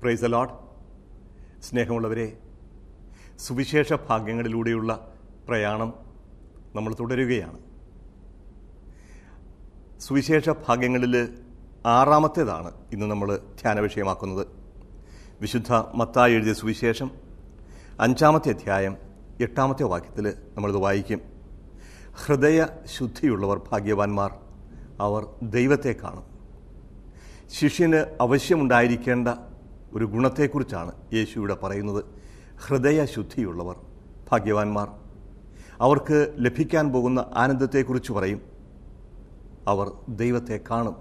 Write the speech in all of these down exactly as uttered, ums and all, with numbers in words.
Praise the Lord. സ്നേഹമുള്ളവരെ, സുവിശേഷ ഭാഗ്യങ്ങളിലൂടെയുള്ള പ്രയാണം നമ്മൾ തുടരുകയാണ്. സുവിശേഷ ഭാഗ്യങ്ങളിൽ ആറാമത്തേതാണ് ഇന്ന് നമ്മൾ ധ്യാന വിഷയമാക്കുന്നത്. വിശുദ്ധ മത്തായി എഴുതിയ സുവിശേഷം അഞ്ചാമത്തെ അധ്യായം എട്ടാമത്തെ വാക്യത്തിൽ നമ്മളിത് വായിക്കും. ഹൃദയ ശുദ്ധിയുള്ളവർ ഭാഗ്യവാന്മാർ, അവർ ദൈവത്തെ കാണും. ശിഷ്യന് അവശ്യമുണ്ടായിരിക്കേണ്ട ഒരു ഗുണത്തെക്കുറിച്ചാണ് യേശു ഇവിടെ പറയുന്നത്. ഹൃദയശുദ്ധിയുള്ളവർ ഭാഗ്യവാന്മാർ, അവർക്ക് ലഭിക്കാൻ പോകുന്ന ആനന്ദത്തെക്കുറിച്ച് പറയും. അവർ ദൈവത്തെ കാണും.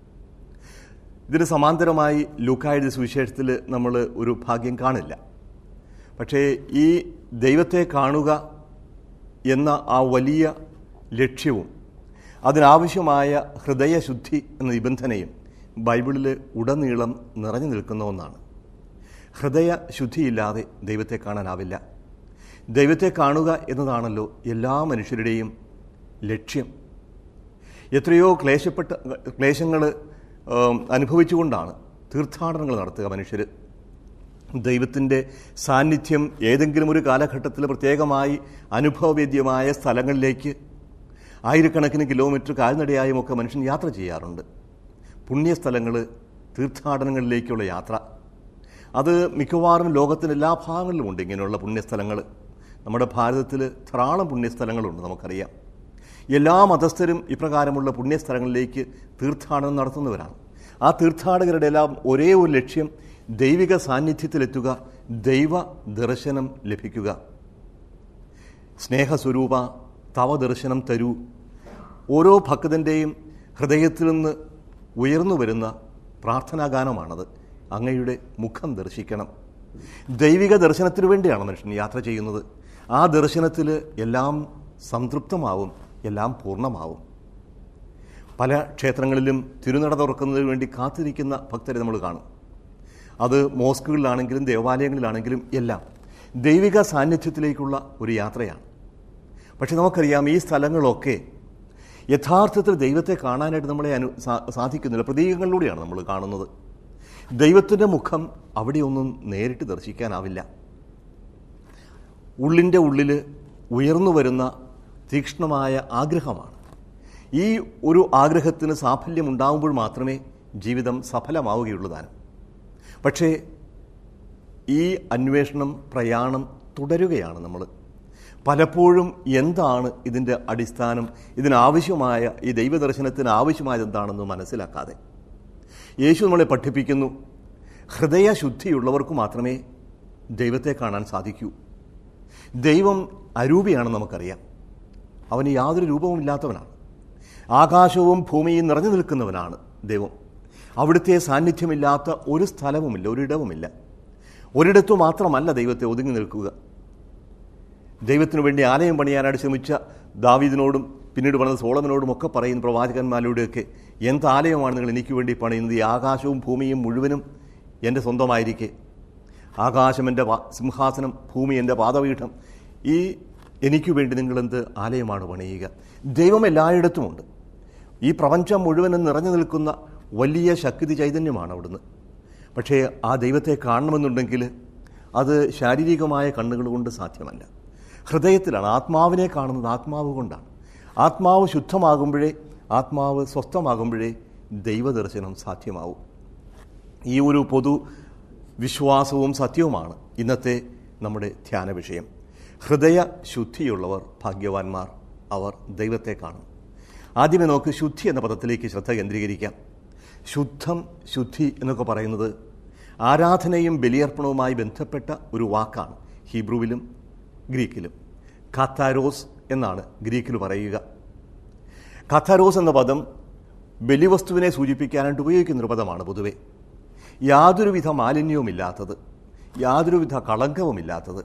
ഇതിന് സമാന്തരമായി ലൂക്കായുടെ സുവിശേഷത്തിൽ നമ്മൾ ഒരു ഭാഗ്യം കാണില്ല. പക്ഷേ ഈ ദൈവത്തെ കാണുക എന്ന ആ വലിയ ലക്ഷ്യവും അതിനാവശ്യമായ ഹൃദയശുദ്ധി എന്ന നിബന്ധനയും ബൈബിളിൽ ഉടനീളം നിറഞ്ഞു നിൽക്കുന്ന ഒന്നാണ്. ഹൃദയശുദ്ധിയില്ലാതെ ദൈവത്തെ കാണാനാവില്ല. ദൈവത്തെ കാണുക എന്നതാണല്ലോ എല്ലാ മനുഷ്യരുടെയും ലക്ഷ്യം. എത്രയോ ക്ലേശപ്പെട്ട ക്ലേശങ്ങൾ അനുഭവിച്ചുകൊണ്ടാണ് തീർത്ഥാടനങ്ങൾ നടത്തുക മനുഷ്യർ. ദൈവത്തിൻ്റെ സാന്നിധ്യം ഏതെങ്കിലും ഒരു കാലഘട്ടത്തിൽ പ്രത്യേകമായി അനുഭവവേദ്യമായ സ്ഥലങ്ങളിലേക്ക് ആയിരക്കണക്കിന് കിലോമീറ്റർ കാൽനടയായുമൊക്കെ മനുഷ്യൻ യാത്ര ചെയ്യാറുണ്ട്. പുണ്യസ്ഥലങ്ങൾ, തീർത്ഥാടനങ്ങളിലേക്കുള്ള യാത്ര, അത് മിക്കവാറും ലോകത്തിൻ്റെ എല്ലാ ഭാഗങ്ങളിലുമുണ്ട്. ഇങ്ങനെയുള്ള പുണ്യസ്ഥലങ്ങൾ നമ്മുടെ ഭാരതത്തിൽ ധാരാളം പുണ്യസ്ഥലങ്ങളുണ്ട്, നമുക്കറിയാം. എല്ലാ മതസ്ഥരും ഇപ്രകാരമുള്ള പുണ്യസ്ഥലങ്ങളിലേക്ക് തീർത്ഥാടനം നടത്തുന്നവരാണ്. ആ തീർത്ഥാടകരുടെ എല്ലാം ഒരേ ഒരു ലക്ഷ്യം ദൈവിക സാന്നിധ്യത്തിലെത്തുക, ദൈവ ദർശനം ലഭിക്കുക. സ്നേഹസ്വരൂപ തവ ദർശനം തരൂ. ഓരോ ഭക്തൻ്റെയും ഹൃദയത്തിൽ നിന്ന് ഉയർന്നു വരുന്ന പ്രാർത്ഥനാഗാനമാണത്. അങ്ങയുടെ മുഖം ദർശിക്കണം. ദൈവിക ദർശനത്തിനു വേണ്ടിയാണ് മനുഷ്യൻ യാത്ര ചെയ്യുന്നത്. ആ ദർശനത്തിൽ എല്ലാം സംതൃപ്തമാവും, എല്ലാം പൂർണ്ണമാവും. പല ക്ഷേത്രങ്ങളിലും തിരുനട തുറക്കുന്നതിന് വേണ്ടി കാത്തിരിക്കുന്ന ഭക്തരെ നമ്മൾ കാണും. അത് മോസ്കുകളിലാണെങ്കിലും ദേവാലയങ്ങളിലാണെങ്കിലും എല്ലാം ദൈവിക സാന്നിധ്യത്തിലേക്കുള്ള ഒരു യാത്രയാണ്. പക്ഷെ നമുക്കറിയാം, ഈ സ്ഥലങ്ങളൊക്കെ യഥാർത്ഥത്തിൽ ദൈവത്തെ കാണാനായിട്ട് നമ്മളെ അനു സാധിക്കുന്നില്ല. പ്രതീകങ്ങളിലൂടെയാണ് നമ്മൾ കാണുന്നത്. ദൈവത്തിൻ്റെ മുഖം അവിടെയൊന്നും നേരിട്ട് ദർശിക്കാനാവില്ല. ഉള്ളിൻ്റെ ഉള്ളിൽ ഉയർന്നു വരുന്ന തീക്ഷ്ണമായ ആഗ്രഹമാണ്. ഈ ഒരു ആഗ്രഹത്തിന് സാഫല്യം ഉണ്ടാകുമ്പോൾ മാത്രമേ ജീവിതം സഫലമാവുകയുള്ളൂ. പക്ഷേ ഈ അന്വേഷണം, പ്രയാണം തുടരുകയാണ് നമ്മൾ. പലപ്പോഴും എന്താണ് ഇതിൻ്റെ അടിസ്ഥാനം, ഇതിനാവശ്യമായ ഈ ദൈവദർശനത്തിന് ആവശ്യമായത് എന്താണെന്ന് മനസ്സിലാക്കാതെ യേശു നമ്മളെ പഠിപ്പിക്കുന്നു. ഹൃദയശുദ്ധിയുള്ളവർക്ക് മാത്രമേ ദൈവത്തെ കാണാൻ സാധിക്കൂ. ദൈവം അരൂപിയാണെന്ന് നമുക്കറിയാം. അവന് യാതൊരു രൂപവുമില്ലാത്തവനാണ്. ആകാശവും ഭൂമിയും നിറഞ്ഞു നിൽക്കുന്നവനാണ് ദൈവം. അവിടുത്തെ സാന്നിധ്യമില്ലാത്ത ഒരു സ്ഥലവുമില്ല, ഒരിടവുമില്ല. ഒരിടത്തു മാത്രമല്ല ദൈവത്തെ ഒതുങ്ങി നിൽക്കുക. ദൈവത്തിനു വേണ്ടി ആലയം പണിയാനായിട്ട് ശ്രമിച്ച ദാവീദിനോടും പിന്നീട് പണിത സോളമനോടും ഒക്കെ പറയുന്ന പ്രവാചകന്മാരുടെയൊക്കെ, എന്ത് ആലയമാണ് നിങ്ങൾ എനിക്ക് വേണ്ടി പണിയുന്നത്? ഈ ആകാശവും ഭൂമിയും മുഴുവനും എൻ്റെ സ്വന്തമായിരിക്കെ, ആകാശം എൻ്റെ സിംഹാസനം, ഭൂമി എൻ്റെ പാദപീഠം, ഈ എനിക്ക് വേണ്ടി നിങ്ങളെന്ത് ആലയമാണ് പണിയുക? ദൈവം എല്ലായിടത്തുമുണ്ട്. ഈ പ്രപഞ്ചം മുഴുവനും നിറഞ്ഞു നിൽക്കുന്ന വലിയ ശക്തി ചൈതന്യമാണ് അവിടുന്ന്. പക്ഷേ ആ ദൈവത്തെ കാണണമെന്നുണ്ടെങ്കിൽ അത് ശാരീരികമായ കണ്ണുകൾ കൊണ്ട് സാധ്യമല്ല. ഹൃദയത്തിലാണ്. ആത്മാവിനെ കാണുന്നത് ആത്മാവ് കൊണ്ടാണ്. ആത്മാവ് ശുദ്ധമാകുമ്പോഴേ, ആത്മാവ് സ്വസ്ഥമാകുമ്പോഴേ ദൈവദർശനം സാധ്യമാവും. ഈ ഒരു പൊതു വിശ്വാസവും സത്യവുമാണ് ഇന്നത്തെ നമ്മുടെ ധ്യാന വിഷയം. ഹൃദയ ശുദ്ധിയുള്ളവർ ഭാഗ്യവാന്മാർ, അവർ ദൈവത്തെ കാണും. ആദ്യമേ നമുക്ക് ശുദ്ധി എന്ന പദത്തിലേക്ക് ശ്രദ്ധ കേന്ദ്രീകരിക്കാം. ശുദ്ധം, ശുദ്ധി എന്നൊക്കെ പറയുന്നത് ആരാധനയും ബലിയർപ്പണവുമായി ബന്ധപ്പെട്ട ഒരു വാക്കാണ്. ഹീബ്രുവിലും ഗ്രീക്കിലും കാത്താരോസ് എന്നാണ് ഗ്രീക്കിൽ പറയുക. കാത്താരോസ് എന്ന പദം ബലിവസ്തുവിനെ സൂചിപ്പിക്കാനായിട്ട് ഉപയോഗിക്കുന്നൊരു പദമാണ് പൊതുവെ. യാതൊരുവിധ മാലിന്യവുമില്ലാത്തത്, യാതൊരുവിധ കളങ്കവുമില്ലാത്തത്.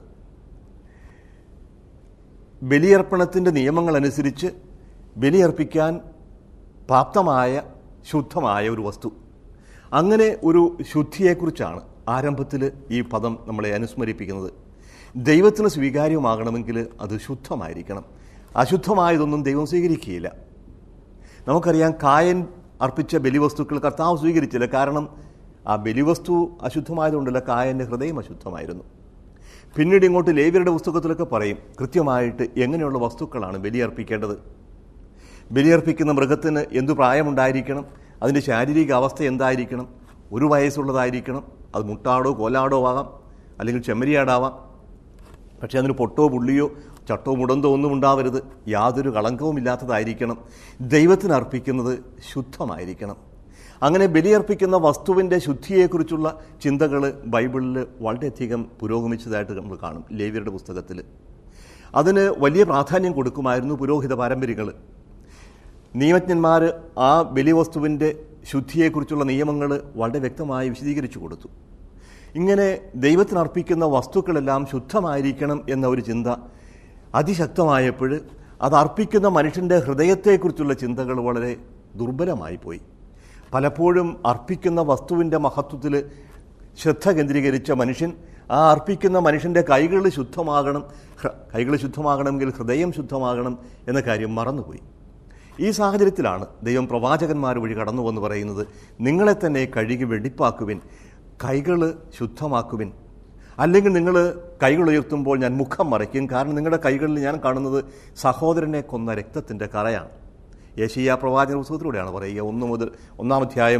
ബലിയർപ്പണത്തിൻ്റെ നിയമങ്ങളനുസരിച്ച് ബലിയർപ്പിക്കാൻ പ്രാപ്തമായ ശുദ്ധമായ ഒരു വസ്തു. അങ്ങനെ ഒരു ശുദ്ധിയെക്കുറിച്ചാണ് ആരംഭത്തിൽ ഈ പദം നമ്മളെ അനുസ്മരിപ്പിക്കുന്നത്. ദൈവത്തിന് സ്വീകാര്യമാകണമെങ്കിൽ അത് ശുദ്ധമായിരിക്കണം. അശുദ്ധമായതൊന്നും ദൈവം സ്വീകരിക്കുകയില്ല. നമുക്കറിയാം, കായൻ അർപ്പിച്ച ബലിവസ്തുക്കൾ കർത്താവ് സ്വീകരിച്ചില്ല. കാരണം ആ ബലിവസ്തു അശുദ്ധമായതുകൊണ്ടല്ല, കായൻ്റെ ഹൃദയം അശുദ്ധമായിരുന്നു. പിന്നീട് ഇങ്ങോട്ട് ലേവ്യരുടെ പുസ്തകത്തിലൊക്കെ പറയും കൃത്യമായിട്ട് എങ്ങനെയുള്ള വസ്തുക്കളാണ് ബലിയർപ്പിക്കേണ്ടത്. ബലിയർപ്പിക്കുന്ന മൃഗത്തിന് എന്തു പ്രായമുണ്ടായിരിക്കണം, അതിൻ്റെ ശാരീരിക അവസ്ഥ എന്തായിരിക്കണം, ഒരു വയസ്സുള്ളതായിരിക്കണം, അത് മുട്ടാടോ കോലാടോ ആകാം, അല്ലെങ്കിൽ ചെമ്മരിയാടാവാം. പക്ഷേ അതിന് പൊട്ടോ പുള്ളിയോ ചട്ടോ മുടന്തോ ഒന്നും ഉണ്ടാവരുത്, യാതൊരു കളങ്കവും ഇല്ലാത്തതായിരിക്കണം. ദൈവത്തിന് അർപ്പിക്കുന്നത് ശുദ്ധമായിരിക്കണം. അങ്ങനെ ബലിയർപ്പിക്കുന്ന വസ്തുവിൻ്റെ ശുദ്ധിയെക്കുറിച്ചുള്ള ചിന്തകൾ ബൈബിളിൽ വളരെയധികം പുരോഗമിച്ചതായിട്ട് നമ്മൾ കാണും. ലേവ്യരുടെ പുസ്തകത്തിൽ അതിന് വലിയ പ്രാധാന്യം കൊടുക്കുമായിരുന്നു പുരോഹിത പാരമ്പര്യങ്ങൾ. നിയമജ്ഞന്മാർ ആ ബലിവസ്തുവിൻ്റെ ശുദ്ധിയെക്കുറിച്ചുള്ള നിയമങ്ങൾ വളരെ വ്യക്തമായി വിശദീകരിച്ചു കൊടുത്തു. ഇങ്ങനെ ദൈവത്തിനർപ്പിക്കുന്ന വസ്തുക്കളെല്ലാം ശുദ്ധമായിരിക്കണം എന്ന ഒരു ചിന്ത അതിശക്തമായപ്പോൾ അത് അർപ്പിക്കുന്ന മനുഷ്യൻ്റെ ഹൃദയത്തെക്കുറിച്ചുള്ള ചിന്തകൾ വളരെ ദുർബലമായി പോയി. പലപ്പോഴും അർപ്പിക്കുന്ന വസ്തുവിൻ്റെ മഹത്വത്തിൽ ശ്രദ്ധ കേന്ദ്രീകരിച്ച മനുഷ്യൻ ആ അർപ്പിക്കുന്ന മനുഷ്യൻ്റെ കൈകൾ ശുദ്ധമാകണം, കൈകൾ ശുദ്ധമാകണമെങ്കിൽ ഹൃദയം ശുദ്ധമാകണം എന്ന കാര്യം മറന്നുപോയി. ഈ സാഹചര്യത്തിലാണ് ദൈവം പ്രവാചകന്മാർ വഴി കടന്നു വന്ന് പറയുന്നത്, നിങ്ങളെ തന്നെ കഴുകി വെടിപ്പാക്കുവിൻ, കൈകൾ ശുദ്ധമാക്കുവിൻ, അല്ലെങ്കിൽ നിങ്ങൾ കൈകൾ ഉയർത്തുമ്പോൾ ഞാൻ മുഖം മറയ്ക്കും, കാരണം നിങ്ങളുടെ കൈകളിൽ ഞാൻ കാണുന്നത് സഹോദരനെ കൊന്ന രക്തത്തിൻ്റെ കറയാണ്. യെശയ്യാ പ്രവാചക പുസ്തകത്തിലൂടെയാണ് പറയുക. ഒന്ന് മുതൽ ഒന്നാം അധ്യായം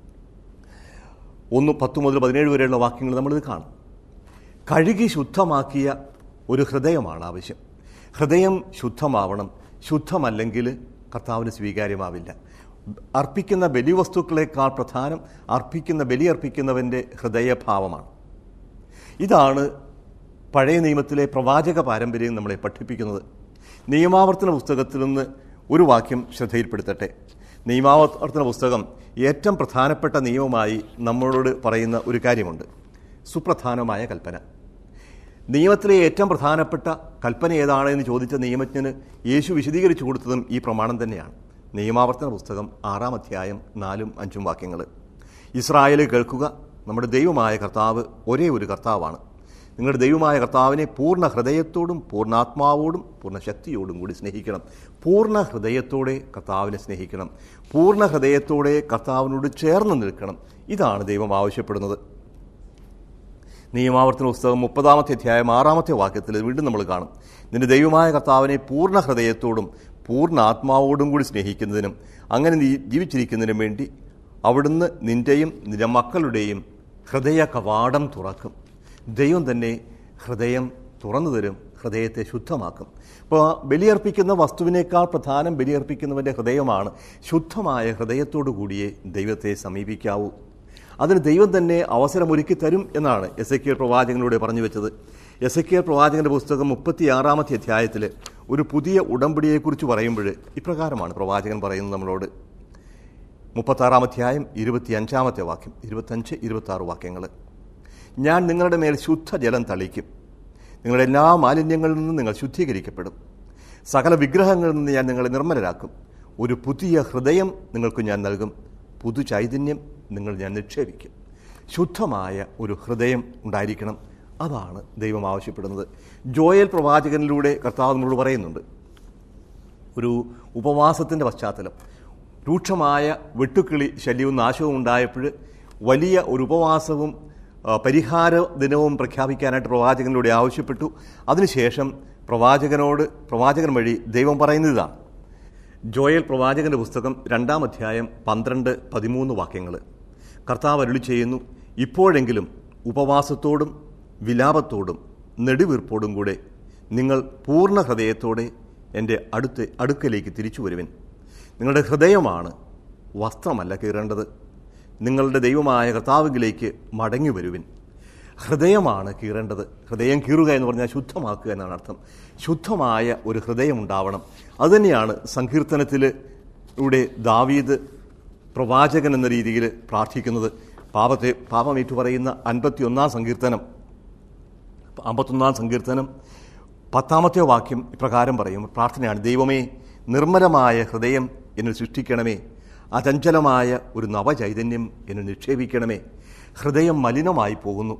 ഒന്ന് പത്ത് മുതൽ പതിനേഴ് വരെയുള്ള വാക്യങ്ങൾ നമ്മളിത് കാണും. കഴുകി ശുദ്ധമാക്കിയ ഒരു ഹൃദയമാണ് ആവശ്യം. ഹൃദയം ശുദ്ധമാവണം. ശുദ്ധമല്ലെങ്കിൽ കർത്താവിന് സ്വീകാര്യമാവില്ല. അർപ്പിക്കുന്ന ബലിവസ്തുക്കളെക്കാൾ പ്രധാനം അർപ്പിക്കുന്ന ബലി അർപ്പിക്കുന്നവൻ്റെ ഹൃദയഭാവമാണ്. ഇതാണ് പഴയ നിയമത്തിലെ പ്രവാചക പാരമ്പര്യം നമ്മളെ പഠിപ്പിക്കുന്നത്. നിയമാവർത്തന പുസ്തകത്തിൽ നിന്ന് ഒരു വാക്യം ശ്രദ്ധയിൽപ്പെടുത്തട്ടെ. നിയമാവർത്തന പുസ്തകം ഏറ്റവും പ്രധാനപ്പെട്ട നിയമമായി നമ്മളോട് പറയുന്ന ഒരു കാര്യമുണ്ട്, സുപ്രധാനമായ കൽപ്പന. നിയമത്തിലെ ഏറ്റവും പ്രധാനപ്പെട്ട കൽപ്പന ഏതാണ് എന്ന് ചോദിച്ച നിയമജ്ഞന് യേശു വിശദീകരിച്ചു കൊടുത്തതും ഈ പ്രമാണം തന്നെയാണ്. നിയമാവർത്തന പുസ്തകം ആറാം അധ്യായം നാലും അഞ്ചും വാക്യങ്ങൾ. ഇസ്രായേൽ കേൾക്കുക, നമ്മുടെ ദൈവമായ കർത്താവ് ഒരേ ഒരു കർത്താവാണ്. നിങ്ങളുടെ ദൈവമായ കർത്താവിനെ പൂർണ്ണ ഹൃദയത്തോടും പൂർണ്ണാത്മാവോടും പൂർണ്ണ ശക്തിയോടും കൂടി സ്നേഹിക്കണം. പൂർണ്ണ ഹൃദയത്തോടെ കർത്താവിനെ സ്നേഹിക്കണം. പൂർണ്ണ ഹൃദയത്തോടെ കർത്താവിനോട് ചേർന്ന് നിൽക്കണം. ഇതാണ് ദൈവം ആവശ്യപ്പെടുന്നത്. നിയമാവർത്തന പുസ്തകം മുപ്പതാമത്തെ അധ്യായം ആറാമത്തെ വാക്യത്തിൽ വീണ്ടും നമ്മൾ കാണും, നിന്റെ ദൈവമായ കർത്താവിനെ പൂർണ്ണ ഹൃദയത്തോടും പൂർണ്ണ ആത്മാവോടും കൂടി സ്നേഹിക്കുന്നതിനും അങ്ങനെ നീ ജീവിച്ചിരിക്കുന്നതിനും വേണ്ടി അവിടുന്ന് നിന്റെയും നിന്റെ മക്കളുടെയും ഹൃദയ കവാടം തുറക്കും. ദൈവം തന്നെ ഹൃദയം തുറന്നു തരും, ഹൃദയത്തെ ശുദ്ധമാക്കും. അപ്പോൾ ബലിയർപ്പിക്കുന്ന വസ്തുവിനേക്കാൾ പ്രധാനം ബലിയർപ്പിക്കുന്നവൻ്റെ ഹൃദയമാണ്. ശുദ്ധമായ ഹൃദയത്തോടു കൂടിയേ ദൈവത്തെ സമീപിക്കാവൂ. അതിന് ദൈവം തന്നെ അവസരമൊരുക്കി തരും എന്നാണ് എസെക്കിയേൽ പ്രവാചകനിലൂടെ പറഞ്ഞു വെച്ചത്. എസെക്കിയേൽ പ്രവാചകന്റെ പുസ്തകം മുപ്പത്തിയാറാമത്തെ അധ്യായത്തിൽ ഒരു പുതിയ ഉടമ്പടിയെക്കുറിച്ച് പറയുമ്പോൾ ഇപ്രകാരമാണ് പ്രവാചകൻ പറയുന്നത് നമ്മളോട്. മുപ്പത്താറാം അധ്യായം ഇരുപത്തി അഞ്ചാമത്തെ വാക്യം, ഇരുപത്തഞ്ച് ഇരുപത്തി ആറ് വാക്യങ്ങൾ. ഞാൻ നിങ്ങളുടെ മേൽ ശുദ്ധജലം തളിക്കും, നിങ്ങളുടെ എല്ലാ മാലിന്യങ്ങളിൽ നിന്നും നിങ്ങൾ ശുദ്ധീകരിക്കപ്പെടും, സകല വിഗ്രഹങ്ങളിൽ നിന്ന് ഞാൻ നിങ്ങളെ നിർമ്മലരാക്കും, ഒരു പുതിയ ഹൃദയം നിങ്ങൾക്ക് ഞാൻ നൽകും, പുതു ചൈതന്യം നിങ്ങൾ ഞാൻ നിക്ഷേപിക്കും. ശുദ്ധമായ ഒരു ഹൃദയം ഉണ്ടായിരിക്കണം. അതാണ് ദൈവം ആവശ്യപ്പെടുന്നത്. ജോയേൽ പ്രവാചകനിലൂടെ കർത്താവ് നമ്മളോട് പറയുന്നുണ്ട്, ഒരു ഉപവാസത്തിൻ്റെ പശ്ചാത്തലം, രൂക്ഷമായ വെട്ടുക്കിളി ശല്യവും നാശവും ഉണ്ടായപ്പോൾ വലിയ ഒരു ഉപവാസവും പരിഹാര ദിനവും പ്രഖ്യാപിക്കാനായിട്ട് പ്രവാചകനിലൂടെ ആവശ്യപ്പെട്ടു. അതിനുശേഷം പ്രവാചകനോട് പ്രവാചകൻ വഴി ദൈവം പറയുന്നതാണ്. ജോയേൽ പ്രവാചകന്റെ പുസ്തകം രണ്ടാം അധ്യായം പന്ത്രണ്ട് പതിമൂന്ന് വാക്യങ്ങൾ. കർത്താവ് അരുളി ചെയ്യുന്നു, ഇപ്പോഴെങ്കിലും ഉപവാസത്തോടും വിലാപത്തോടും നെടുവീർപ്പോടും കൂടെ നിങ്ങൾ പൂർണ്ണ ഹൃദയത്തോടെ എൻ്റെ അടുത്ത് അടുക്കലേക്ക് തിരിച്ചു വരുവിൻ. നിങ്ങളുടെ ഹൃദയമാണ്, വസ്ത്രമല്ല കീറേണ്ടത്. നിങ്ങളുടെ ദൈവമായ കർത്താവിലേക്ക് മടങ്ങി വരുവിൻ. ഹൃദയമാണ് കീറേണ്ടത്. ഹൃദയം കീറുക എന്ന് പറഞ്ഞാൽ ശുദ്ധമാക്കുക എന്നാണ് അർത്ഥം. ശുദ്ധമായ ഒരു ഹൃദയം ഉണ്ടാവണം. അതുതന്നെയാണ് സങ്കീർത്തനത്തിലൂടെ ദാവീദ് പ്രവാചകൻ എന്ന രീതിയിൽ പ്രാർത്ഥിക്കുന്നത്. പാപത്തെ പാപമേറ്റു പറയുന്ന അൻപത്തി ഒന്നാം സങ്കീർത്തനം അമ്പത്തൊന്നാം സങ്കീർത്തനം പത്താമത്തെ വാക്യം ഇപ്രകാരം പറയും, പ്രാർത്ഥനയാണ്, ദൈവമേ നിർമ്മലമായ ഹൃദയം എന്നിൽ സൃഷ്ടിക്കണമേ, അചഞ്ചലമായ ഒരു നവചൈതന്യം എന്നിൽ നിക്ഷേപിക്കണമേ. ഹൃദയം മലിനമായി പോകുന്നു.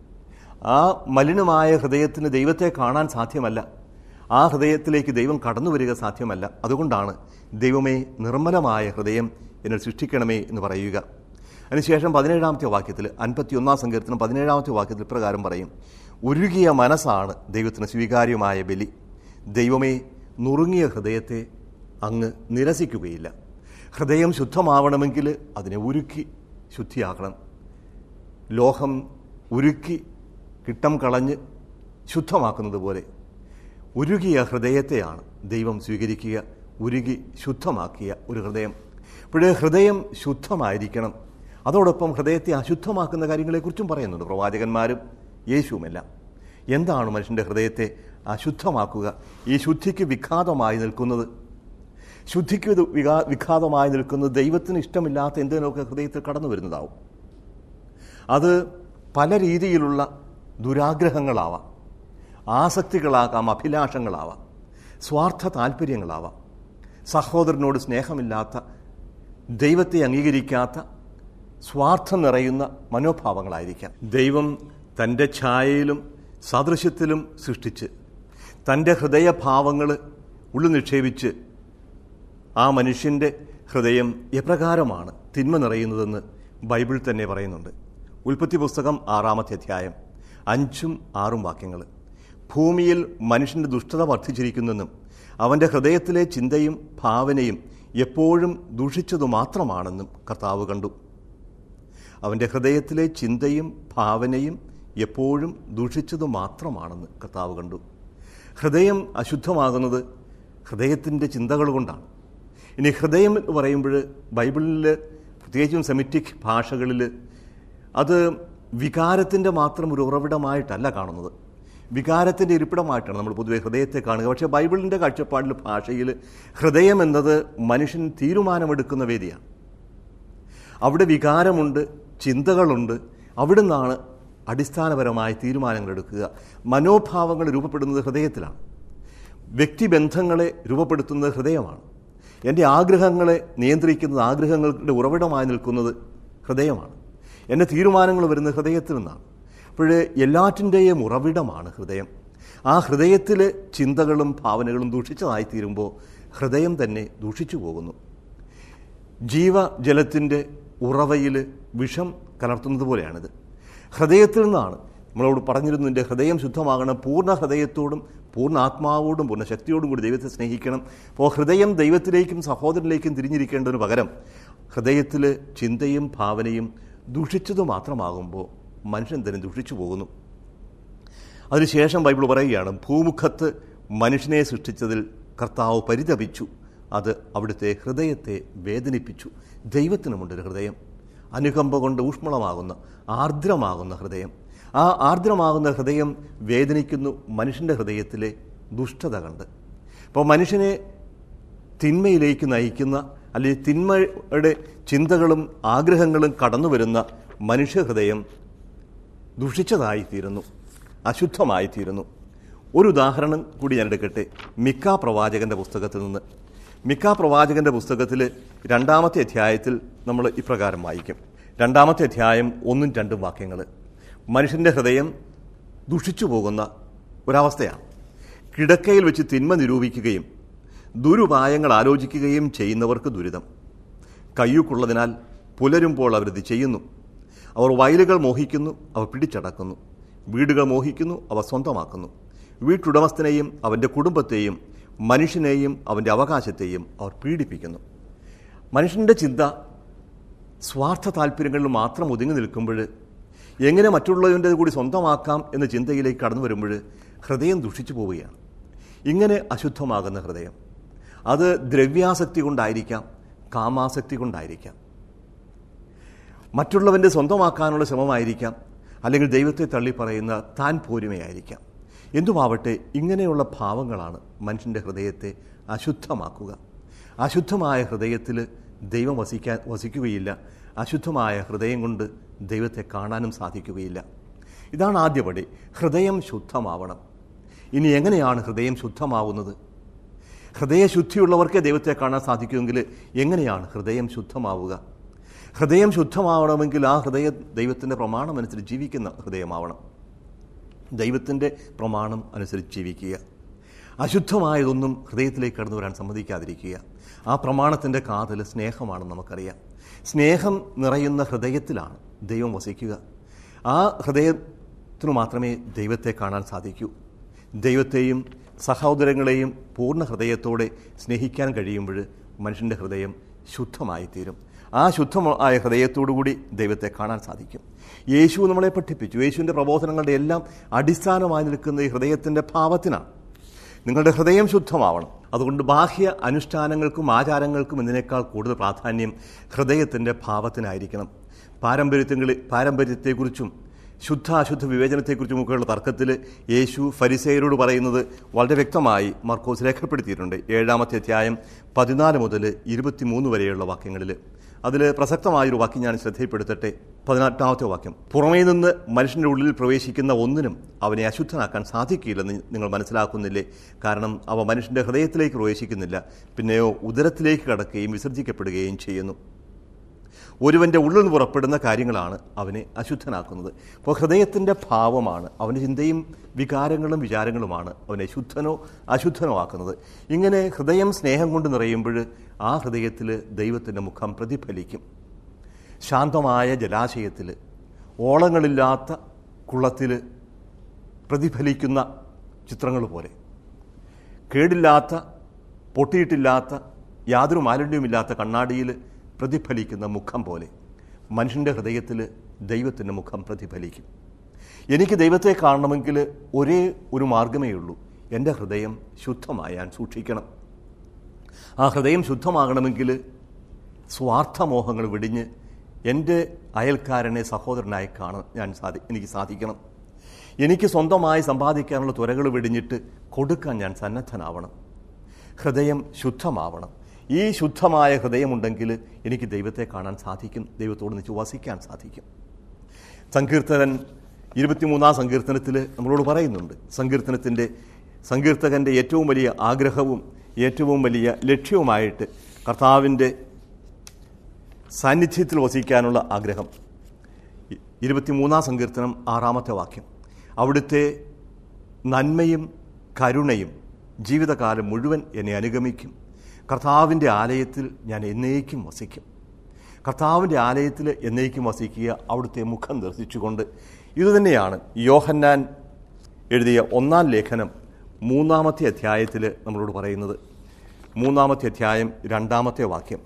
ആ മലിനമായ ഹൃദയത്തിന് ദൈവത്തെ കാണാൻ സാധ്യമല്ല. ആ ഹൃദയത്തിലേക്ക് ദൈവം കടന്നു വരിക സാധ്യമല്ല. അതുകൊണ്ടാണ് ദൈവമേ നിർമ്മലമായ ഹൃദയം എന്നിൽ സൃഷ്ടിക്കണമേ എന്ന് പറയുക. അതിനുശേഷം പതിനേഴാമത്തെ വാക്യത്തിൽ, അൻപത്തി ഒന്നാം സങ്കീർത്തനം പതിനേഴാമത്തെ വാക്യത്തിൽ പ്രകാരം പറയും, ഉരുകിയ മനസ്സാണ് ദൈവത്തിന് സ്വീകാര്യമായ ബലി. ദൈവമേ, നുറുങ്ങിയ ഹൃദയത്തെ അങ്ങ് നിരസിക്കുകയില്ല. ഹൃദയം ശുദ്ധമാവണമെങ്കിൽ അതിനെ ഉരുക്കി ശുദ്ധിയാക്കണം. ലോഹം ഉരുക്കി കിട്ടം കളഞ്ഞ് ശുദ്ധമാക്കുന്നത് പോലെ ഉരുകിയ ഹൃദയത്തെയാണ് ദൈവം സ്വീകരിക്കുക, ഉരുകി ശുദ്ധമാക്കിയ ഒരു ഹൃദയം. ഇപ്പോഴേ ഹൃദയം ശുദ്ധമായിരിക്കണം. അതോടൊപ്പം ഹൃദയത്തെ അശുദ്ധമാക്കുന്ന കാര്യങ്ങളെക്കുറിച്ചും പറയുന്നുണ്ട് പ്രവാചകന്മാരും യേശുവുമെല്ലാം. എന്താണ് മനുഷ്യൻ്റെ ഹൃദയത്തെ അശുദ്ധമാക്കുക? ഈ ശുദ്ധിക്ക് വിഘാതമായി നിൽക്കുന്നത് ശുദ്ധിക്ക് വിഘാ വിഘാതമായി നിൽക്കുന്നത് ദൈവത്തിന് ഇഷ്ടമില്ലാത്ത എന്തിനൊക്കെ ഹൃദയത്തിൽ കടന്നു വരുന്നതാവും. അത് പല രീതിയിലുള്ള ദുരാഗ്രഹങ്ങളാവാം, ആസക്തികളാകാം, അഭിലാഷങ്ങളാവാം, സ്വാർത്ഥ താല്പര്യങ്ങളാവാം, സഹോദരനോട് സ്നേഹമില്ലാത്ത, ദൈവത്തെ അംഗീകരിക്കാത്ത, സ്വാർത്ഥം നിറയുന്ന മനോഭാവങ്ങളായിരിക്കാം. ദൈവം തൻ്റെ ഛായയിലും സാദൃശ്യത്തിലും സൃഷ്ടിച്ച് തൻ്റെ ഹൃദയഭാവങ്ങൾ ഉള്ളിൽ നിക്ഷേപിച്ച് ആ മനുഷ്യൻ്റെ ഹൃദയം എപ്രകാരമാണ് തിന്മ നിറയുന്നതെന്ന് ബൈബിൾ തന്നെ പറയുന്നുണ്ട്. ഉൽപ്പത്തി പുസ്തകം ആറാമത്തെ അധ്യായം അഞ്ചും ആറും വാക്യങ്ങൾ, ഭൂമിയിൽ മനുഷ്യൻ്റെ ദുഷ്ടത വർദ്ധിച്ചിരിക്കുന്നെന്നും അവൻ്റെ ഹൃദയത്തിലെ ചിന്തയും ഭാവനയും എപ്പോഴും ദൂഷിച്ചതു മാത്രമാണെന്നും കർത്താവ് കണ്ടു. അവൻ്റെ ഹൃദയത്തിലെ ചിന്തയും ഭാവനയും എപ്പോഴും ദൂഷിച്ചതു മാത്രമാണെന്ന് കർത്താവ് കണ്ടു. ഹൃദയം അശുദ്ധമാകുന്നത് ഹൃദയത്തിൻ്റെ ചിന്തകൾ കൊണ്ടാണ്. ഇനി ഹൃദയം എന്ന് പറയുമ്പോൾ ബൈബിളിൽ പ്രത്യേകിച്ചും സെമിറ്റിക് ഭാഷകളിൽ അത് വികാരത്തിൻ്റെ മാത്രം ഒരു ഉറവിടമായിട്ടല്ല കാണുന്നത്, വികാരത്തിൻ്റെ ഇരിപ്പിടമായിട്ടാണ് നമ്മൾ പൊതുവെ ഹൃദയത്തെ കാണുക. പക്ഷേ ബൈബിളിൻ്റെ കാഴ്ചപ്പാടിൽ, ഭാഷയിൽ ഹൃദയം എന്നത് മനുഷ്യൻ തീരുമാനമെടുക്കുന്ന വേദിയാണ്. അവിടെ വികാരമുണ്ട്, ചിന്തകളുണ്ട്. അവിടെ നിന്നാണ് അടിസ്ഥാനപരമായ തീരുമാനങ്ങൾ എടുക്കുക. മനോഭാവങ്ങൾ രൂപപ്പെടുന്നത് ഹൃദയത്തിലാണ്. വ്യക്തിബന്ധങ്ങളെ രൂപപ്പെടുത്തുന്നത് ഹൃദയമാണ്. എൻ്റെ ആഗ്രഹങ്ങളെ നിയന്ത്രിക്കുന്നത്, ആഗ്രഹങ്ങളുടെ ഉറവിടമായി നിൽക്കുന്നത് ഹൃദയമാണ്. എൻ്റെ തീരുമാനങ്ങൾ വരുന്നത് ഹൃദയത്തിൽ നിന്നാണ്. അപ്പോൾ എല്ലാറ്റിൻ്റെയും ഉറവിടമാണ് ഹൃദയം. ആ ഹൃദയത്തിലെ ചിന്തകളും ഭാവനകളും ദൂഷിച്ചതായിത്തീരുമ്പോൾ ഹൃദയം തന്നെ ദൂഷിച്ചു പോകുന്നു. ജീവജലത്തിൻ്റെ ഉറവയിൽ വിഷം കലർത്തുന്നത് പോലെയാണിത്. ഹൃദയത്തിൽ നിന്നാണ് നമ്മളോട് പറഞ്ഞിരുന്നു, എൻ്റെ ഹൃദയം ശുദ്ധമാകണം, പൂർണ്ണ ഹൃദയത്തോടും പൂർണ്ണ ആത്മാവോടും പൂർണ്ണ ശക്തിയോടും കൂടി ദൈവത്തെ സ്നേഹിക്കണം. അപ്പോൾ ഹൃദയം ദൈവത്തിലേക്കും സഹോദരനിലേക്കും തിരിഞ്ഞിരിക്കേണ്ടതിന് പകരം ഹൃദയത്തിൽ ചിന്തയും ഭാവനയും ദുഷിച്ചതു മാത്രമാകുമ്പോൾ മനുഷ്യൻ തന്നെ ദുഷിച്ചു പോകുന്നു. അതിനുശേഷം ബൈബിൾ പറയുകയാണ്, ഭൂമുഖത്ത് മനുഷ്യനെ സൃഷ്ടിച്ചതിൽ കർത്താവ് പരിതപിച്ചു, അത് അവിടുത്തെ ഹൃദയത്തെ വേദനിപ്പിച്ചു. ദൈവത്തിനുമുണ്ടൊരു ഹൃദയം, അനുകമ്പ കൊണ്ട് ഊഷ്മളമാകുന്ന ആർദ്രമാകുന്ന ഹൃദയം. ആ ആർദ്രമാകുന്ന ഹൃദയം വേദനിക്കുന്നു മനുഷ്യൻ്റെ ഹൃദയത്തിലെ ദുഷ്ടത കണ്ട്. അപ്പോൾ മനുഷ്യനെ തിന്മയിലേക്ക് നയിക്കുന്ന, അല്ലെങ്കിൽ തിന്മയുടെ ചിന്തകളും ആഗ്രഹങ്ങളും കടന്നു വരുന്ന മനുഷ്യഹൃദയം ദുഷിച്ചതായിത്തീരുന്നു, അശുദ്ധമായിത്തീരുന്നു. ഒരു ഉദാഹരണം കൂടി ഞാൻ എടുക്കട്ടെ, മിക്ക പ്രവാചകൻ്റെ പുസ്തകത്തിൽ നിന്ന്. മിക്ക പ്രവാചകൻ്റെ പുസ്തകത്തിൽ രണ്ടാമത്തെ അധ്യായത്തിൽ നമ്മൾ ഇപ്രകാരം വായിക്കും. രണ്ടാമത്തെ അധ്യായം ഒന്നും രണ്ടും വാക്യങ്ങൾ, മനുഷ്യൻ്റെ ഹൃദയം ദുഷിച്ചു പോകുന്ന ഒരവസ്ഥയാണ്. കിടക്കയിൽ വെച്ച് തിന്മ നിരൂപിക്കുകയും ദുരുപായങ്ങൾ ആലോചിക്കുകയും ചെയ്യുന്നവർക്ക് ദുരിതം. കയ്യൂക്കുള്ളതിനാൽ പുലരുമ്പോൾ അവരിത് ചെയ്യുന്നു. അവർ വയലുകൾ മോഹിക്കുന്നു, അവർ പിടിച്ചടക്കുന്നു. വീടുകൾ മോഹിക്കുന്നു, അവ സ്വന്തമാക്കുന്നു. വീട്ടുടമസ്ഥനെയും അവൻ്റെ കുടുംബത്തെയും മനുഷ്യനെയും അവൻ്റെ അവകാശത്തെയും അവർ പീഡിപ്പിക്കുന്നു. മനുഷ്യൻ്റെ ചിന്ത സ്വാർത്ഥ താല്പര്യങ്ങളിൽ മാത്രം ഒതുങ്ങി നിൽക്കുമ്പോൾ, എങ്ങനെ മറ്റുള്ളവൻ്റെ കൂടി സ്വന്തമാക്കാം എന്ന ചിന്തയിലേക്ക് കടന്നു വരുമ്പോൾ ഹൃദയം ദുഷിച്ചു പോവുകയാണ്. ഇങ്ങനെ അശുദ്ധമാകുന്ന ഹൃദയം അത് ദ്രവ്യാസക്തി കൊണ്ടായിരിക്കാം, കാമാസക്തി കൊണ്ടായിരിക്കാം, മറ്റുള്ളവൻ്റെ സ്വന്തമാക്കാനുള്ള ശ്രമമായിരിക്കാം, അല്ലെങ്കിൽ ദൈവത്തെ തള്ളിപ്പറയുന്ന താൻ പോരുമയായിരിക്കാം. എന്തുമാവട്ടെ, ഇങ്ങനെയുള്ള ഭാവങ്ങളാണ് മനുഷ്യൻ്റെ ഹൃദയത്തെ അശുദ്ധമാക്കുക. അശുദ്ധമായ ഹൃദയത്തിൽ ദൈവം വസിക്കാൻ വസിക്കുകയില്ല. അശുദ്ധമായ ഹൃദയം കൊണ്ട് ദൈവത്തെ കാണാനും സാധിക്കുകയില്ല. ഇതാണ് ആദ്യപടി, ഹൃദയം ശുദ്ധമാവണം. ഇനി എങ്ങനെയാണ് ഹൃദയം ശുദ്ധമാവുന്നത്? ഹൃദയശുദ്ധിയുള്ളവർക്കേ ദൈവത്തെ കാണാൻ സാധിക്കുമെങ്കിൽ എങ്ങനെയാണ് ഹൃദയം ശുദ്ധമാവുക? ഹൃദയം ശുദ്ധമാവണമെങ്കിൽ ആ ഹൃദയം ദൈവത്തിൻ്റെ പ്രമാണം അനുസരിച്ച് ജീവിക്കുന്ന ഹൃദയമാവണം. ദൈവത്തിൻ്റെ പ്രമാണം അനുസരിച്ച് ജീവിക്കുക. അശുദ്ധമായതൊന്നും ഹൃദയത്തിലേക്ക് കടന്നു വരാൻ സമ്മതിക്കാതിരിക്കുക. ആ പ്രമാണത്തിൻ്റെ കാതൽ സ്നേഹമാണെന്ന് നമുക്കറിയാം. സ്നേഹം നിറയുന്ന ഹൃദയത്തിലാണ് ദൈവം വസിക്കുക. ആ ഹൃദയത്തിനു മാത്രമേ ദൈവത്തെ കാണാൻ സാധിക്കൂ. ദൈവത്തെയും സഹോദരങ്ങളെയും പൂർണ്ണ ഹൃദയത്തോടെ സ്നേഹിക്കാൻ കഴിയുമ്പോൾ മനുഷ്യൻ്റെ ഹൃദയം ശുദ്ധമായിത്തീരും. ആ ശുദ്ധമായ ഹൃദയത്തോടുകൂടി ദൈവത്തെ കാണാൻ സാധിക്കും. യേശു നമ്മളെ പഠിപ്പിച്ചു. യേശുവിൻ്റെ പ്രബോധനങ്ങളുടെ എല്ലാം അടിസ്ഥാനമായി നിൽക്കുന്ന ഈ ഹൃദയത്തിൻ്റെ ഭാവത്തിനാണ്. നിങ്ങളുടെ ഹൃദയം ശുദ്ധമാവണം. അതുകൊണ്ട് ബാഹ്യ അനുഷ്ഠാനങ്ങൾക്കും ആചാരങ്ങൾക്കും എന്നതിനേക്കാൾ കൂടുതൽ പ്രാധാന്യം ഹൃദയത്തിൻ്റെ ഭാവത്തിനായിരിക്കണം. പാരമ്പര്യത്തിൽ പാരമ്പര്യത്തെക്കുറിച്ചും ശുദ്ധ അശുദ്ധ വിവേചനത്തെക്കുറിച്ചുമൊക്കെയുള്ള തർക്കത്തിൽ യേശു ഫരിസേയരോട് പറയുന്നത് വളരെ വ്യക്തമായി മർക്കോസ് രേഖപ്പെടുത്തിയിട്ടുണ്ട്. ഏഴാമത്തെ അധ്യായം പതിനാല് മുതൽ ഇരുപത്തിമൂന്ന് വരെയുള്ള വാക്യങ്ങളിൽ അതിൽ പ്രസക്തമായൊരു വാക്യം ഞാൻ ശ്രദ്ധയിൽപ്പെടുത്തട്ടെ. പതിനെട്ടാമത്തെ വാക്യം: പുറമേ നിന്ന് മനുഷ്യൻ്റെ ഉള്ളിൽ പ്രവേശിക്കുന്ന ഒന്നിനും അവനെ അശുദ്ധനാക്കാൻ സാധിക്കില്ലെന്ന് നിങ്ങൾ മനസ്സിലാക്കുന്നില്ലേ? കാരണം അവ മനുഷ്യൻ്റെ ഹൃദയത്തിലേക്ക് പ്രവേശിക്കുന്നില്ല, പിന്നെയോ ഉദരത്തിലേക്ക് കടക്കുകയും വിസർജിക്കപ്പെടുകയും ചെയ്യുന്നു. ഒരുവൻ്റെ ഉള്ളിൽ നിന്ന് പുറപ്പെടുന്ന കാര്യങ്ങളാണ് അവനെ അശുദ്ധനാക്കുന്നത്. അപ്പോൾ ഹൃദയത്തിൻ്റെ ഭാവമാണ്, അവൻ്റെ ചിന്തയും വികാരങ്ങളും വിചാരങ്ങളുമാണ് അവനെ ശുദ്ധനോ അശുദ്ധനോ ആക്കുന്നത്. ഇങ്ങനെ ഹൃദയം സ്നേഹം കൊണ്ട് നിറയുമ്പോൾ ആ ഹൃദയത്തിൽ ദൈവത്തിൻ്റെ മുഖം പ്രതിഫലിക്കും. ശാന്തമായ ജലാശയത്തിൽ, ഓളങ്ങളില്ലാത്ത കുളത്തിൽ പ്രതിഫലിക്കുന്ന ചിത്രങ്ങൾ പോലെ, കേടില്ലാത്ത പൊട്ടിയിട്ടില്ലാത്ത യാതൊരു മാലിന്യവുമില്ലാത്ത കണ്ണാടിയിൽ പ്രതിഫലിക്കുന്ന മുഖം പോലെ മനുഷ്യൻ്റെ ഹൃദയത്തിൽ ദൈവത്തിൻ്റെ മുഖം പ്രതിഫലിക്കും. എനിക്ക് ദൈവത്തെ കാണണമെങ്കിൽ ഒരേ ഒരു മാർഗമേ ഉള്ളൂ: എൻ്റെ ഹൃദയം ശുദ്ധമായാൻ സൂക്ഷിക്കണം. ആ ഹൃദയം ശുദ്ധമാകണമെങ്കിൽ സ്വാർത്ഥമോഹങ്ങൾ വെടിഞ്ഞ് എൻ്റെ അയൽക്കാരനെ സഹോദരനായി കാണാൻ ഞാൻ സാധി എനിക്ക് സാധിക്കണം. എനിക്ക് സ്വന്തമായി സമ്പാദിക്കാനുള്ള ത്വരകൾ വെടിഞ്ഞിട്ട് കൊടുക്കാൻ ഞാൻ സന്നദ്ധനാവണം. ഹൃദയം ശുദ്ധമാവണം. ഈ ശുദ്ധമായ ഹൃദയമുണ്ടെങ്കിൽ എനിക്ക് ദൈവത്തെ കാണാൻ സാധിക്കും, ദൈവത്തോട് നിച്ച് വസിക്കാൻ സാധിക്കും. സങ്കീർത്തകൻ ഇരുപത്തിമൂന്നാം സങ്കീർത്തനത്തിൽ നമ്മളോട് പറയുന്നുണ്ട്, സങ്കീർത്തനത്തിൻ്റെ സങ്കീർത്തകൻ്റെ ഏറ്റവും വലിയ ആഗ്രഹവും ഏറ്റവും വലിയ ലക്ഷ്യവുമായിട്ട് കർത്താവിൻ്റെ സാന്നിധ്യത്തിൽ വസിക്കാനുള്ള ആഗ്രഹം. ഇരുപത്തിമൂന്നാം സങ്കീർത്തനം ആറാമത്തെ വാക്യം: അവിടുത്തെ നന്മയും കരുണയും ജീവിതകാലം മുഴുവൻ എന്നെ അനുഗമിക്കും. കർത്താവിൻ്റെ ആലയത്തിൽ ഞാൻ എന്നേക്കും വസിക്കും. കർത്താവിൻ്റെ ആലയത്തിൽ എന്നേക്കും വസിക്കുക, അവിടുത്തെ മുഖം ദർശിച്ചുകൊണ്ട്. ഇതുതന്നെയാണ് യോഹന്നാൻ എഴുതിയ ഒന്നാം ലേഖനം മൂന്നാമത്തെ അധ്യായത്തിൽ നമ്മളോട് പറയുന്നത്. മൂന്നാമത്തെ അധ്യായം രണ്ടാമത്തെ വാക്യം: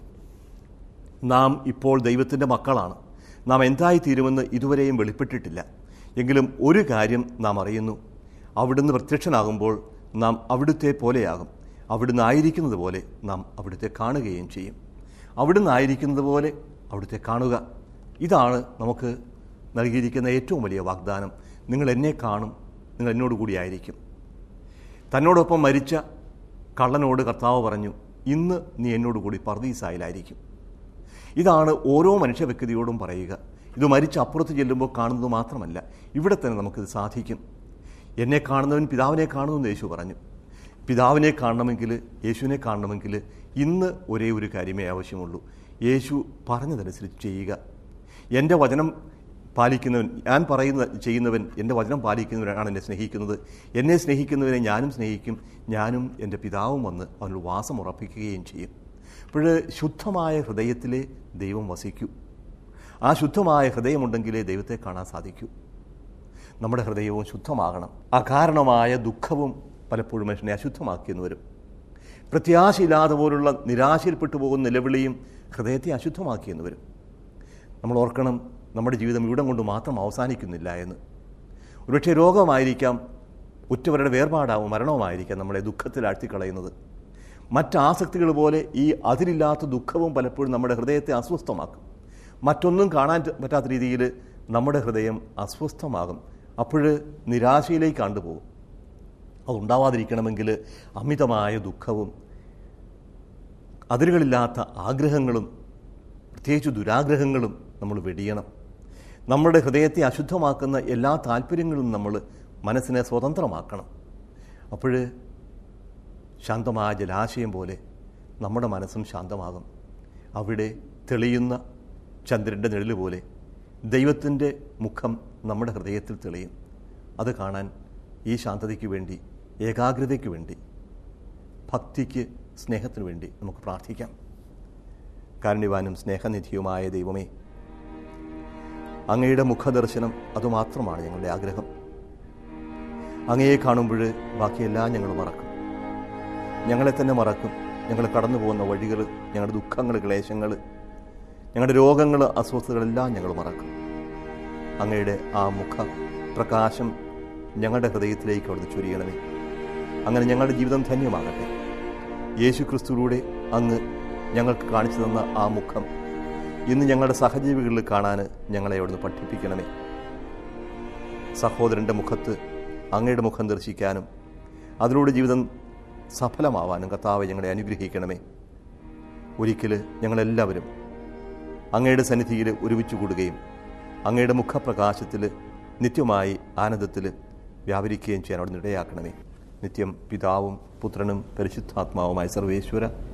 നാം ഇപ്പോൾ ദൈവത്തിൻ്റെ മക്കളാണ്. നാം എന്തായിത്തീരുമെന്ന് ഇതുവരെയും വെളിപ്പെട്ടിട്ടില്ല. എങ്കിലും ഒരു കാര്യം നാം അറിയുന്നു: അവിടുന്ന് പ്രത്യക്ഷനാകുമ്പോൾ നാം അവിടുത്തെ പോലെയാകും. അവിടുന്ന് ആയിരിക്കുന്നത് പോലെ നാം അവിടുത്തെ കാണുകയും ചെയ്യും. അവിടുന്ന് ആയിരിക്കുന്നത് പോലെ അവിടുത്തെ കാണുക. ഇതാണ് നമുക്ക് നൽകിയിരിക്കുന്ന ഏറ്റവും വലിയ വാഗ്ദാനം. നിങ്ങൾ എന്നെ കാണും, നിങ്ങൾ എന്നോട് കൂടി ആയിരിക്കും. തന്നോടൊപ്പം മരിച്ച കള്ളനോട് കർത്താവ് പറഞ്ഞു, ഇന്ന് നീ എന്നോട് കൂടി പർദീസായിലായിരിക്കും. ഇതാണ് ഓരോ മനുഷ്യ വ്യക്തിയോടും പറയുക. ഇത് മരിച്ച അപ്പുറത്ത് ചെല്ലുമ്പോൾ കാണുന്നത് മാത്രമല്ല, ഇവിടെ തന്നെ നമുക്കിത് സാധിക്കും. എന്നെ കാണുന്നവൻ പിതാവിനെ കാണുമെന്ന് യേശു പറഞ്ഞു. പിതാവിനെ കാണണമെങ്കിൽ, യേശുവിനെ കാണണമെങ്കിൽ ഇന്ന് ഒരേ ഒരു കാര്യമേ ആവശ്യമുള്ളൂ: യേശു പറഞ്ഞതനുസരിച്ച് ചെയ്യുക. എൻ്റെ വചനം പാലിക്കുന്നവൻ, ഞാൻ പറയുന്ന ചെയ്യുന്നവൻ, എൻ്റെ വചനം പാലിക്കുന്നവനാണ് എന്നെ സ്നേഹിക്കുന്നത്. എന്നെ സ്നേഹിക്കുന്നവനെ ഞാനും സ്നേഹിക്കും, ഞാനും എൻ്റെ പിതാവും വന്ന് അവനോട് വാസം ഉറപ്പിക്കുകയും ചെയ്യും. അപ്പോൾ ശുദ്ധമായ ഹൃദയത്തിലെ ദൈവം വസിക്കൂ. ആ ശുദ്ധമായ ഹൃദയമുണ്ടെങ്കിലേ ദൈവത്തെ കാണാൻ സാധിക്കൂ. നമ്മുടെ ഹൃദയവും ശുദ്ധമാകണം. അകാരണമായ ദുഃഖവും പലപ്പോഴും മനുഷ്യനെ അശുദ്ധമാക്കിയെന്ന് വരും. പ്രത്യാശയില്ലാതെ പോലുള്ള നിരാശയിൽപ്പെട്ടു പോകുന്ന നിലവിളിയും ഹൃദയത്തെ അശുദ്ധമാക്കിയെന്ന് വരും. നമ്മൾ ഓർക്കണം, നമ്മുടെ ജീവിതം ഇവിടം കൊണ്ട് മാത്രം അവസാനിക്കുന്നില്ല എന്ന്. ഒരുപക്ഷെ രോഗമായിരിക്കാം, ഉറ്റവരുടെ വേർപാടാവും, മരണവുമായിരിക്കാം നമ്മളെ ദുഃഖത്തിൽ ആഴ്ത്തിക്കളയുന്നത്. മറ്റാസക്തികൾ പോലെ ഈ അതിരില്ലാത്ത ദുഃഖവും പലപ്പോഴും നമ്മുടെ ഹൃദയത്തെ അസ്വസ്ഥമാക്കും. മറ്റൊന്നും കാണാൻ പറ്റാത്ത രീതിയിൽ നമ്മുടെ ഹൃദയം അസ്വസ്ഥമാകും. അപ്പോൾ നിരാശയിലേക്ക് കണ്ടുപോകും. അതുണ്ടാവാതിരിക്കണമെങ്കിൽ അമിതമായ ദുഃഖവും അതിരുകളില്ലാത്ത ആഗ്രഹങ്ങളും പ്രത്യേകിച്ച് ദുരാഗ്രഹങ്ങളും നമ്മൾ വെടിയണം. നമ്മുടെ ഹൃദയത്തെ അശുദ്ധമാക്കുന്ന എല്ലാ താല്പര്യങ്ങളും നമ്മൾ മനസ്സിനെ സ്വതന്ത്രമാക്കണം. അപ്പോൾ ശാന്തമായ ജലാശയം പോലെ നമ്മുടെ മനസ്സും ശാന്തമാകും. അവിടെ തെളിയുന്ന ചന്ദ്രൻ്റെ നിഴൽ പോലെ ദൈവത്തിൻ്റെ മുഖം നമ്മുടെ ഹൃദയത്തിൽ തെളിയും. അത് കാണാൻ ഈ ശാന്തതയ്ക്ക് വേണ്ടി, ഏകാഗ്രതയ്ക്ക് വേണ്ടി ഭക്തിക്ക്, സ്നേഹത്തിനു വേണ്ടി നമുക്ക് പ്രാർത്ഥിക്കാം. കാരുണ്യവാനും സ്നേഹനിധിയുമായ ദൈവമേ, അങ്ങയുടെ മുഖദർശനം അതുമാത്രമാണ് ഞങ്ങളുടെ ആഗ്രഹം. അങ്ങയെ കാണുമ്പോൾ ബാക്കിയെല്ലാം ഞങ്ങൾ മറക്കും, ഞങ്ങളെ തന്നെ മറക്കും. ഞങ്ങൾ കടന്നു പോകുന്ന വഴികൾ, ഞങ്ങളുടെ ദുഃഖങ്ങൾ, ക്ലേശങ്ങൾ, ഞങ്ങളുടെ രോഗങ്ങൾ, അസ്വസ്ഥതകളെല്ലാം ഞങ്ങൾ മറക്കും. അങ്ങയുടെ ആ മുഖ പ്രകാശം ഞങ്ങളുടെ ഹൃദയത്തിലേക്ക് അവിടുന്ന് ചൊരിയണമേ. അങ്ങനെ ഞങ്ങളുടെ ജീവിതം ധന്യമാകട്ടെ. യേശു ക്രിസ്തുവിലൂടെ അങ്ങ് ഞങ്ങൾക്ക് കാണിച്ചു തന്ന ആ മുഖം ഇന്ന് ഞങ്ങളുടെ സഹജീവികളിൽ കാണാൻ ഞങ്ങളെ അവിടുന്ന് പഠിപ്പിക്കണമേ. സഹോദരൻ്റെ മുഖത്ത് അങ്ങയുടെ മുഖം ദർശിക്കാനും അതിലൂടെ ജീവിതം സഫലമാവാനും കർത്താവേ ഞങ്ങളെ അനുഗ്രഹിക്കണമേ. ഒരിക്കൽ ഞങ്ങളെല്ലാവരും അങ്ങയുടെ സന്നിധിയിൽ ഒരുമിച്ച് കൂടുകയും അങ്ങയുടെ മുഖപ്രകാശത്തിൽ നിത്യമായി ആനന്ദത്തിൽ വ്യാപരിക്കുകയും ചെയ്യാൻ അവിടുന്ന് ഇടയാക്കണമേ. നിത്യം പിതാവും പുത്രനും പരിശുദ്ധാത്മാവുമായ സർവേശ്വര